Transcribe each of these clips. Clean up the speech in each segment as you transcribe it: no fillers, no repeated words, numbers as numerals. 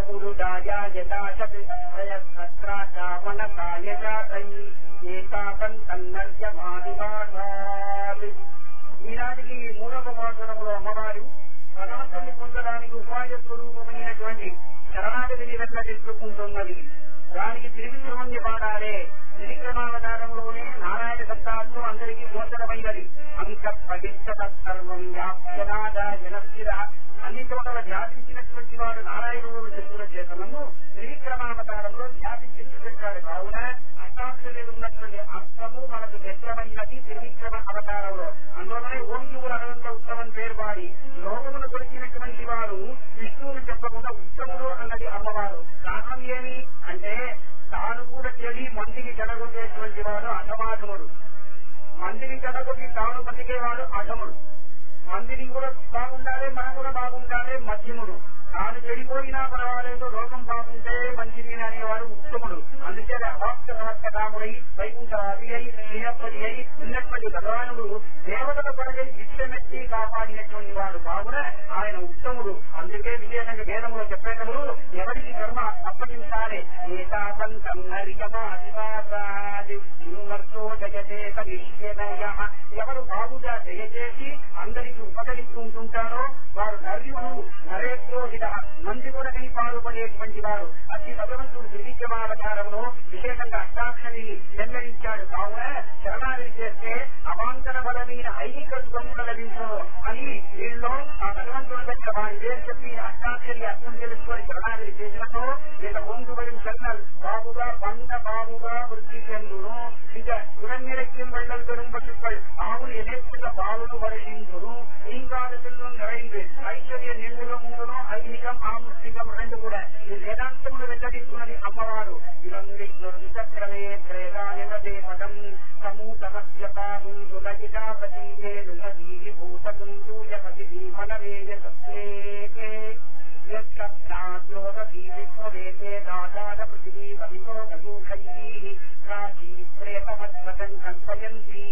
ఈనాటికి మూడవ పాఠంలో అమ్మవారు భగవంతుని పొందడానికి ఉపాయ స్వరూపమైనటువంటి శరణాగతిని వెల్లడిస్తున్నది. దానికి త్రివిక్రమణ్య పాడాలే. త్రివిక్రమావతారంలోనే నారాయణ శబ్దాలు అందరికీ గోచరమైనది. అంక పవిత్ర సర్వం వ్యాప్యనాద జనస్థిర అన్ని చోట్ల వ్యాపించినటువంటి వాడు నారాయణుడు చెప్పుల చేతనము త్రివిక్రమావతారంలో వ్యాపించి పెట్టాడు. కావున అష్టాక్షరి ఉన్నటువంటి అర్థము మనకు వ్యక్తమైనది త్రివిక్రమ అవతారంలో. అందువలనే ఓంజీవుల అనంత ఉత్తమం పేరు వాడి లోకమును కొలిచినటువంటి వారు విష్ణువుని చెప్పకుండా ఉత్తముడు అన్నది అమ్మవారు. కారణం ఏమి అంటే తాను కూడా చెడి మందిని చెడగొట్టేటువంటి వాడు అధమాధముడు. మందిని చెడగొట్టి తాను బతికేవాడు అధముడు. మందిని కూడా బాగుండాలి, మనం కూడా బాగుండాలి మధ్యముడు. తాను చెడిపోయినా పర్వాలేదు, లోకం బాగుంటే మంచిది అనేవాడు ఉత్తముడు. అందుకే అవాప్తరాముడై వైకుంఠరాజి అయి శ్రీహపతి అయి ఉన్నటువంటి భగవానుడు దేవతల పడగై విషమెత్తి కాపాడినటువంటి వాడు. కావున ఆయన ఉత్తముడు. అందుకే విజయనగర వేదములో చెప్పేటప్పుడు ఎవరికి కర్మ అప్పగించాలి. ఎవరు బాగుగా దయచేసి అందరికీ ఉపకరిస్తుంటారో వారు నర్యుడు నరేశ్వరుడ మంది కూడా పాల్పడేటువంటి వారు. అతి భగవంతుడు త్రివిక్రమావతారంలో విశేషంగా అష్టాక్షరిని వెల్లడించాడు. కావున శరణాగతి చేస్తే అవాంతర బలమైన ఐహిక సుఖములు లభించను అని వీళ్ళలో ఆ భగవంతుడి దగ్గర వారి పేరు చెప్పి అష్టాక్షరి అర్థం తెలుసుకొని శరణాగతి చేసినప్పుడు ఇక పొందుబడిన చెన్నల్ బాబుగా పండ బాబుగా వృద్ధి చెందును. ఇక కురన్నిరక్యం వళ్ళల్ పెరుంబట్టుకల్ ఆవులు ఎనెత్తుగా పాలును వర్షించును. ఇంకాద చెల్లు நிறைந்து ఐశ్వర్య నిండుగా ముందును ఐహికం ఆముష్టికం రెండు కూడా ఈ వేదాంతములు వెల్లడిస్తున్నది అమ్మవారు. ఇవన్నీ చక్రమే త్రేదానిదే పదం సమూతమస్యపాదం సులజితాపతీయే దుమదీవి భూతకుంజూయపతి మనవేయ సత్యేకే యత్కప్నాద్యోదీ విశ్వవేతే దాదాద పృథివీ భవితో గజూషైః రాశీ ప్రేతమత్వతం కల్పయంతి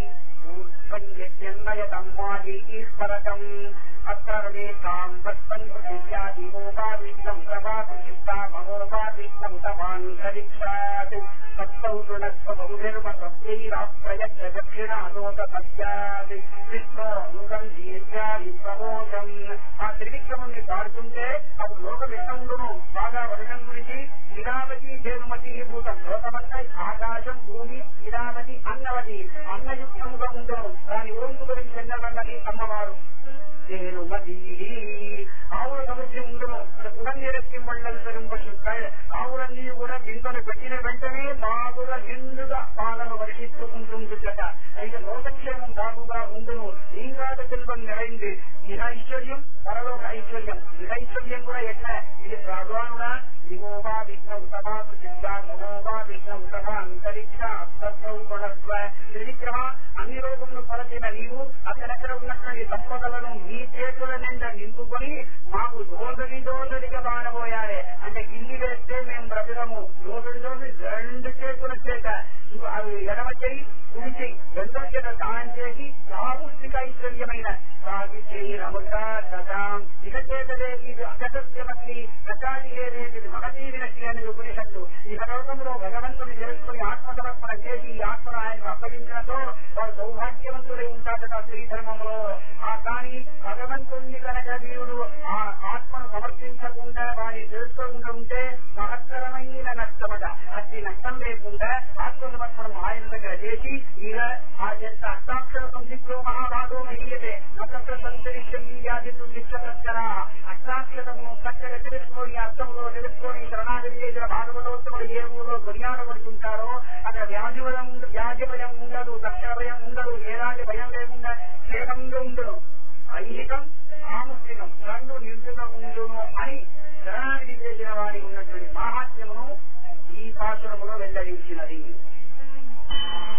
ూర్ధ్వన్యన్మయతమ్మాదీశ్వరకం అత్రవేతాం వత్సం పృథివ్యాదిమోపావిష్టం ప్రభాసుచిత్తా మనోపావిష్టం తవాంతరిక్షాత్ సప్తౌ తృణస్వ బహునిర్వసైరాప్రయచ్చ దక్షిణాదోత సత్యాత్ విష్ణోముఖం దీర్ఘాది ప్రమోదం. ఆ త్రివిక్రముని పాడుతుంటే అప్పుడు లోక విష్ణువును బాగా వర్ణం గురించి ఇరావతి చేరుమతి భూతం లోకమంతా ఆకాశం భూమి ఇరావతి అన్నవతి అన్నయుక్తముగా ఉండను. దాని ఓంగు గురించి చెందమన్నది అమ్మవారు. చేరుమతి ఆవుల సముద్రం ఉండను. కుడన్నిరక్యం వళ్ళల్ పెరుంబట్టుకల్ ఆవులన్నీ కూడా గింజలు పెట్టిన వెంటనే బాగుగా నిండుగా పాలను వర్షిస్తుంటుందట. అయితే లోకక్షేమం బాగుగా ఉండును. ఇంకాద సెల్వం నిరైంది. ఇహైశ్వర్యం పరలోక ఐశ్వర్యం. ఇహైశ్వర్యం కూడా ఎట్లా ఇది భగవానుడా దిగోవా విష్ణు సభా ప్రసిద్ధ మనోవా విష్ణు సభా అంతరిక్ష అస్తౌపణస్వ. త్రివిక్రమ అన్ని లోకములు పరచిన నీవు అక్కడక్కడ ఉన్నటువంటి సంపదలను నీ చేతుల నిండా నింపుకొని మాకు దోదడిగా బారబోయాలి. అంటే గిల్లి వేస్తే మేము బ్రతకము. దోదడి రెండు చేతుల చేత ఎడమ చేయి కుడి చేయి రెండో చేత దానం చేసి సాముష్టిక ఐశ్వర్యమైన సాగి చేయి రముట దదాం ఇక చేతలేది అగసత్యమతి ప్రచారి ఏదేది మహతీ వినతి అనేది ఉపనిషత్తు. ఈ లోకంలో భగవంతుని తెలుసుకుని ఆత్మసమర్పణ చేసి ఈ ఆత్మను ఆయనకు అప్పగించడంతో వాడు సౌభాగ్యవంతుడై ఉంటాడట శ్రీధర్మంలో. కానీ భగవంతుణ్ణి కనుక వీరుడు ఆ ఆత్మను సమర్పించకుండా వాడిని తెలుసుకోకుండా ఉంటే మహత్తరమైన నష్టమట. అతి నష్టం లేకుండా ఆత్మసమర్పణం ఆయన దగ్గర చేసి ఇక ఆ చెత్త అష్టాక్షర సంసిద్ధో మహాభాగో మహీయతే నక్షత్ర సంతరిష్యం వ్యాధితు శిక్షణ అష్టాక్షరము చక్కగా తెలుసుకొని అర్థంలో తెలుసుకొని శరణాగతి చేసిన భాగవతోత్తముడు ఏ ఊళ్ళో కొనియాడబడుతుంటారో అక్కడ వ్యాధి భయం ఉండదు, దక్షిణ భయం ఉండదు, ఏలాంటి భయం లేకుండా క్షేమంగా ఉండదు. ఐహికం ఆముష్టికం రెండు నిండుగా ఉండును అని శరణాగతి చేసిన వారికి ఉన్నటువంటి మాహాత్మ్యమును ఈ పాశురములో వెల్లడించినది.